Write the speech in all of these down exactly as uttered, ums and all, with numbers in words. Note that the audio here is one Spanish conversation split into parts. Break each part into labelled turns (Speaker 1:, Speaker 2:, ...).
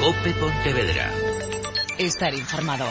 Speaker 1: COPE Pontevedra.
Speaker 2: Estar informado.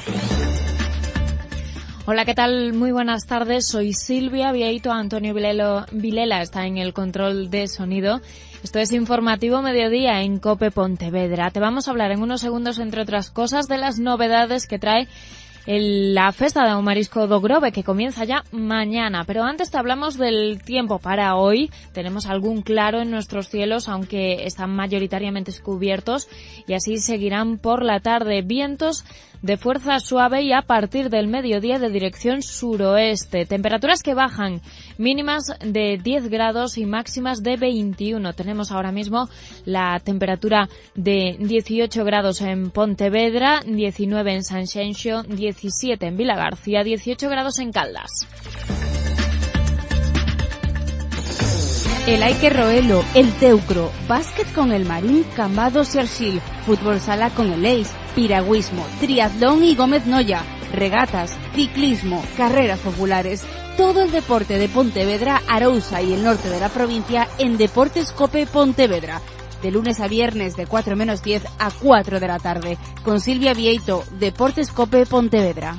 Speaker 2: Hola, ¿qué tal? Muy buenas tardes. Soy Silvia Vieito. Antonio Vilelo, Vilela está en el control de sonido. Esto es Informativo Mediodía en COPE Pontevedra. Te vamos a hablar en unos segundos, entre otras cosas, de las novedades que trae el, la Festa do Marisco do Grove, que comienza ya mañana. Pero antes te hablamos del tiempo para hoy. Tenemos algún claro en nuestros cielos, aunque están mayoritariamente cubiertos, y así seguirán por la tarde. Vientos de fuerza suave y a partir del mediodía de dirección suroeste. Temperaturas que bajan, mínimas de diez grados y máximas de veintiuno. Tenemos ahora mismo la temperatura de dieciocho grados en Pontevedra, diecinueve en Sanxenxo, diecisiete en Vilagarcía, dieciocho grados en Caldas.
Speaker 3: El Aike Roelo, el Teucro, básquet con el Marín, Cambados y Arxil, fútbol sala con el Eis, piragüismo, triatlón y Gómez Noya, regatas, ciclismo, carreras populares, todo el deporte de Pontevedra, Arousa y el norte de la provincia en Deportes COPE Pontevedra. De lunes a viernes de cuatro menos diez a cuatro de la tarde. Con Silvia Vieito, Deportes COPE Pontevedra.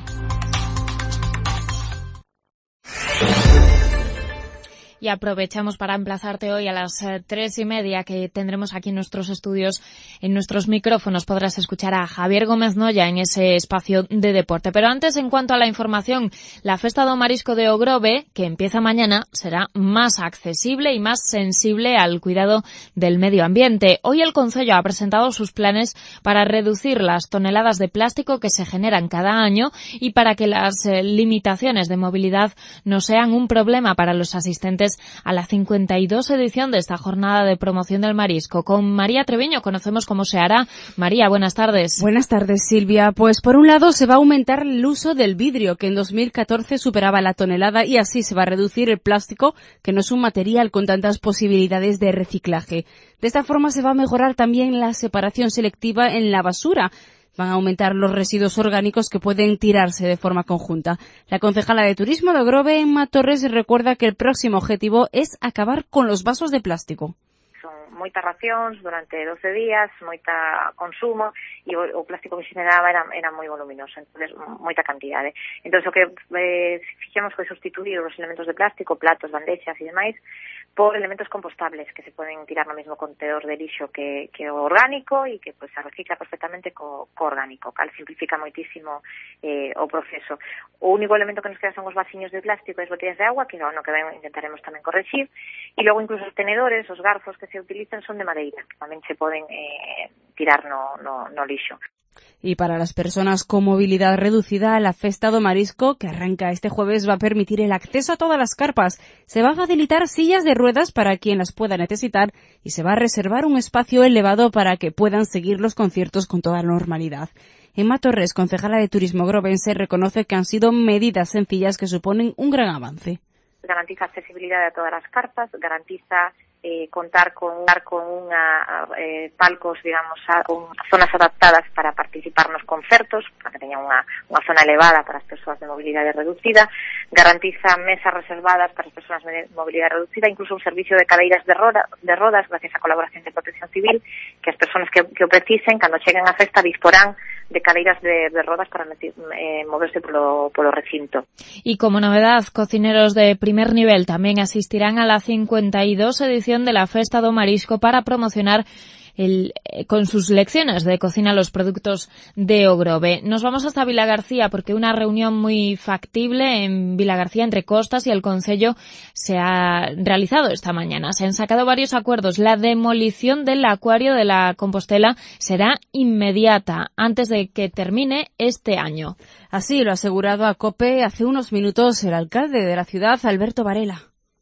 Speaker 2: Y aprovechamos para emplazarte hoy a las eh, tres y media, que tendremos aquí en nuestros estudios, en nuestros micrófonos. Podrás escuchar a Javier Gómez Noya en ese espacio de deporte. Pero antes, en cuanto a la información, la Festa do Marisco de O Grove, que empieza mañana, será más accesible y más sensible al cuidado del medio ambiente. Hoy el Concello ha presentado sus planes para reducir las toneladas de plástico que se generan cada año y para que las eh, limitaciones de movilidad no sean un problema para los asistentes a la cincuenta y dos edición de esta jornada de promoción del marisco. Con María Treviño conocemos cómo se hará. María, buenas tardes.
Speaker 3: Buenas tardes, Silvia. Pues por un lado se va a aumentar el uso del vidrio, que en dos mil catorce superaba la tonelada, y así se va a reducir el plástico, que no es un material con tantas posibilidades de reciclaje. De esta forma se va a mejorar también la separación selectiva en la basura. Van a aumentar los residuos orgánicos que pueden tirarse de forma conjunta. La concejala de Turismo de Grove, Emma Torres, recuerda que el próximo objetivo es acabar con los vasos de plástico.
Speaker 4: Son moitas racións durante doce días, moita consumo, e o, o plástico que se generaba era, era moi voluminoso, entonces moita cantidade. Entón, o que eh, fixemos foi sustituir os elementos de plástico, platos, bandexas e demais, por elementos compostables que se poden tirar no mesmo contenedor de lixo que, que o orgánico, e que pues, se recicla perfectamente co, co orgánico, cal simplifica moitísimo eh, o proceso. O único elemento que nos queda son os vaciños de plástico e as botellas de agua, que no, no que intentaremos tamén corregir, e logo incluso os tenedores, os garfos que se utilizan son de madeira, que tamén se poden eh, tirar no, no, no lixo.
Speaker 3: Y para las personas con movilidad reducida, la Festa do Marisco, que arranca este jueves, va a permitir el acceso a todas las carpas. Se va a facilitar sillas de ruedas para quien las pueda necesitar y se va a reservar un espacio elevado para que puedan seguir los conciertos con toda normalidad. Emma Torres, concejala de Turismo grovense, reconoce que han sido medidas sencillas que suponen un gran avance.
Speaker 4: Garantiza accesibilidade a todas as carpas, garantiza eh, contar con dar con unha eh, palcos, digamos, a, un, zonas adaptadas para participar nos concertos, para que teñan unha, unha zona elevada para as persoas de mobilidade reducida, garantiza mesas reservadas para as persoas de mobilidade reducida, incluso un servicio de cadeiras de, roda, de rodas, gracias a colaboración de Protección Civil, que as persoas que, que o precisen, cando cheguen á festa, disporán de cadeiras de, de rodas para meter, eh, moverse polo, polo recinto.
Speaker 2: Y como novedad, cocineros de primer nivel también asistirán a la cincuenta y dos edición de la Festa do Marisco para promocionar el, eh, con sus lecciones de cocina los productos de O Grove. Nos vamos hasta Vilagarcía porque una reunión muy factible en Vilagarcía entre Costas y el Concello se ha realizado esta mañana. Se han sacado varios acuerdos. La demolición del acuario de la Compostela será inmediata antes de que termine este año.
Speaker 3: Así lo ha asegurado a COPE hace unos minutos el alcalde de la ciudad, Alberto Varela.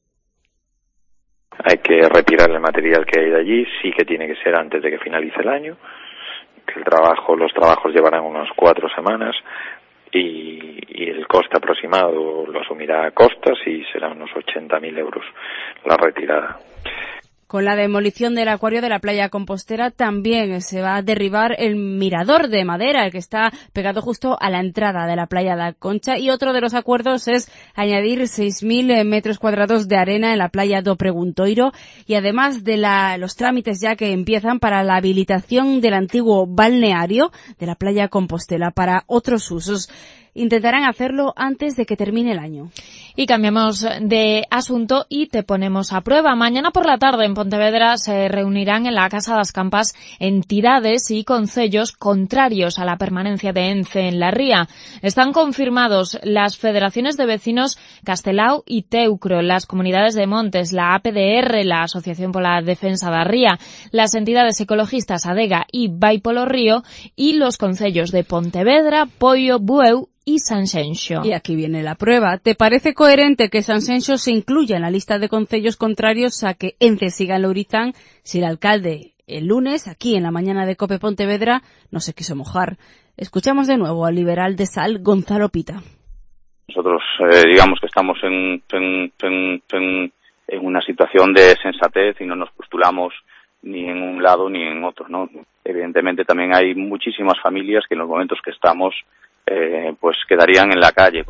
Speaker 5: Hay que retirar el material que hay de allí, sí que tiene que ser antes de que finalice el año, que el trabajo, los trabajos llevarán unas cuatro semanas y, y el coste aproximado lo asumirá Costas y será unos ochenta mil euros la retirada.
Speaker 3: Con la demolición del acuario de la playa Compostela también se va a derribar el mirador de madera, el que está pegado justo a la entrada de la playa da Concha, y otro de los acuerdos es añadir seis mil metros cuadrados de arena en la playa do Preguntoiro, y además de la, los trámites ya que empiezan para la habilitación del antiguo balneario de la playa Compostela para otros usos. Intentarán hacerlo antes de que termine el año.
Speaker 2: Y cambiamos de asunto y te ponemos a prueba. Mañana por la tarde en Pontevedra se reunirán en la Casa das Campas entidades y concellos contrarios a la permanencia de ENCE en la ría. Están confirmados las federaciones de vecinos Castelao y Teucro, las comunidades de Montes, la A P D R, la Asociación pola Defensa da Ría, las entidades ecologistas Adega y Vai polo Río y los concellos de Pontevedra, Poio, Bueu y Sanxenxo.
Speaker 3: Y aquí viene la prueba. ¿Te parece coherente que Sanxenxo se incluya en la lista de concellos contrarios a que ENCE siga en Lourizán si el alcalde el lunes, aquí en la mañana de COPE Pontevedra, no se quiso mojar? Escuchamos de nuevo al liberal de Sal, Gonzalo Pita.
Speaker 1: Nosotros eh, digamos que estamos en, en, en, en, en una situación de sensatez y no nos postulamos ni en un lado ni en otro, ¿no? Evidentemente también hay muchísimas familias que en los momentos que estamos Eh, pues quedarían en la calle.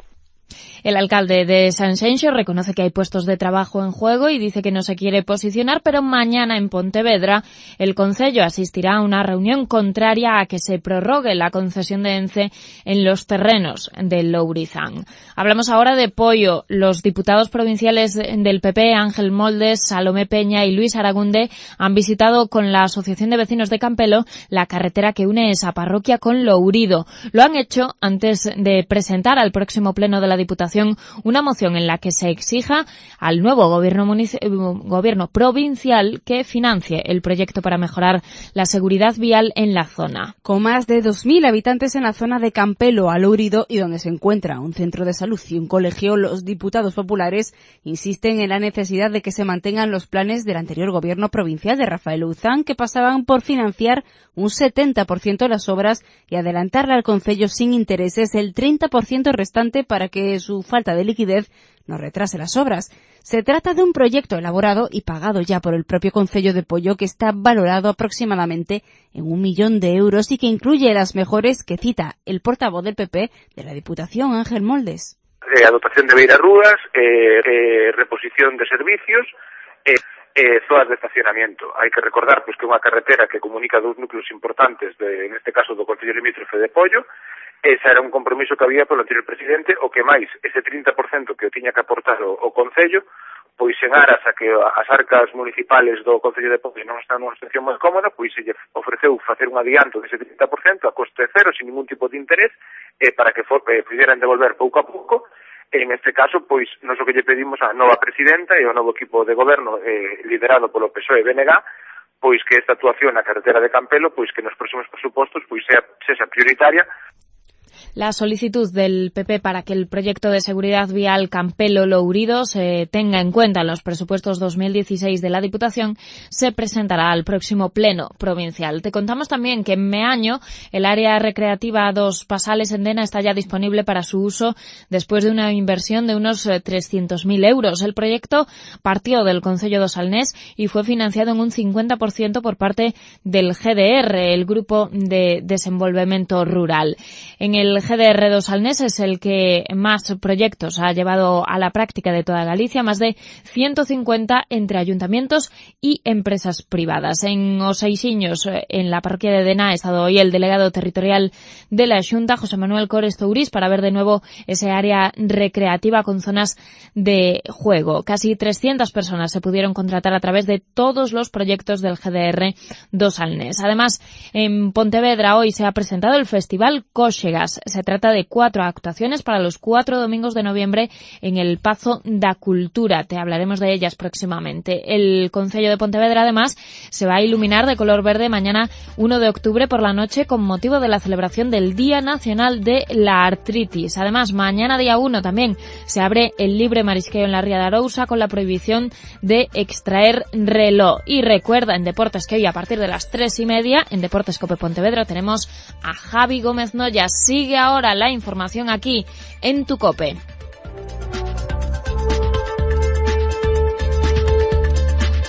Speaker 2: El alcalde de Sanxenxo reconoce que hay puestos de trabajo en juego y dice que no se quiere posicionar, pero mañana en Pontevedra el concello asistirá a una reunión contraria a que se prorrogue la concesión de ENCE en los terrenos del Lourizán. Hablamos ahora de Poio. Los diputados provinciales del P P, Ángel Moldes, Salomé Peña y Luis Aragunde, han visitado con la Asociación de Vecinos de Campelo la carretera que une esa parroquia con Lourido. Lo han hecho antes de presentar al próximo pleno de la Diputación una moción en la que se exija al nuevo gobierno, munic- gobierno provincial que financie el proyecto para mejorar la seguridad vial en la zona.
Speaker 3: Con más de dos mil habitantes en la zona de Campelo a Lourido y donde se encuentra un centro de salud y un colegio, los diputados populares insisten en la necesidad de que se mantengan los planes del anterior gobierno provincial de Rafael Ouzán, que pasaban por financiar un setenta por ciento de las obras y adelantarle al concello sin intereses el treinta por ciento restante para que su falta de liquidez no retrase las obras. Se trata de un proyecto elaborado y pagado ya por el propio concello de Poio, que está valorado aproximadamente en un millón de euros y que incluye las mejoras que cita el portavoz del P P de la Diputación, Ángel Moldes.
Speaker 6: Eh, adoptación de beirarrúas, eh, eh, reposición de servicios, eh, eh, zonas de estacionamiento. Hai que recordar pues, que unha carretera que comunica dous núcleos importantes, de, en este caso do concello limítrofe de Poio. Ese era un compromiso que había polo anterior presidente, o que máis ese trinta por ciento que o tiña que aportar o, o Concello, pois en aras a que as arcas municipales do Concello de Poio non están nunha situación moi cómoda, pois se lle ofreceu facer un adianto dese trinta por ciento a coste cero, sin ningún tipo de interés, eh, para que for, eh, pudieran devolver pouco a pouco. En este caso, pois, nos o que lle pedimos á nova presidenta e ao novo equipo de goberno eh, liderado polo P S O E e B N G, pois que esta actuación na carretera de Campelo, pois que nos próximos presupostos pois sea, sea prioritaria.
Speaker 2: La solicitud del P P para que el proyecto de seguridad vial Campelo-Lourido se tenga en cuenta en los presupuestos dos mil dieciséis de la Diputación se presentará al próximo pleno provincial. Te contamos también que en Meaño el área recreativa dos Pasales en Dena está ya disponible para su uso después de una inversión de unos trescientos mil euros. El proyecto partió del Concello do Salnés y fue financiado en un cincuenta por ciento por parte del G D R, el Grupo de Desenvolvemento Rural. En el G D R do Salnés es el que más proyectos ha llevado a la práctica de toda Galicia, más de ciento cincuenta entre ayuntamientos y empresas privadas. En Oseixiños, en la parroquia de Dena, ha estado hoy el delegado territorial de la Xunta, José Manuel Cores Tourís, para ver de nuevo ese área recreativa con zonas de juego. Casi trescientas personas se pudieron contratar a través de todos los proyectos del G D R do Salnés. Además, en Pontevedra hoy se ha presentado el Festival Cóxegas. Se trata de cuatro actuaciones para los cuatro domingos de noviembre en el Pazo da Cultura. Te hablaremos de ellas próximamente. El Concello de Pontevedra, además, se va a iluminar de color verde mañana uno de octubre por la noche con motivo de la celebración del Día Nacional de la Artritis. Además, mañana día uno también se abre el libre marisqueo en la Ría de Arousa con la prohibición de extraer reloj. Y recuerda en Deportes que hoy a partir de las tres y media en Deportes Cope Pontevedra tenemos a Javi Gómez Noya. Sigue ahora la información aquí en tu COPE.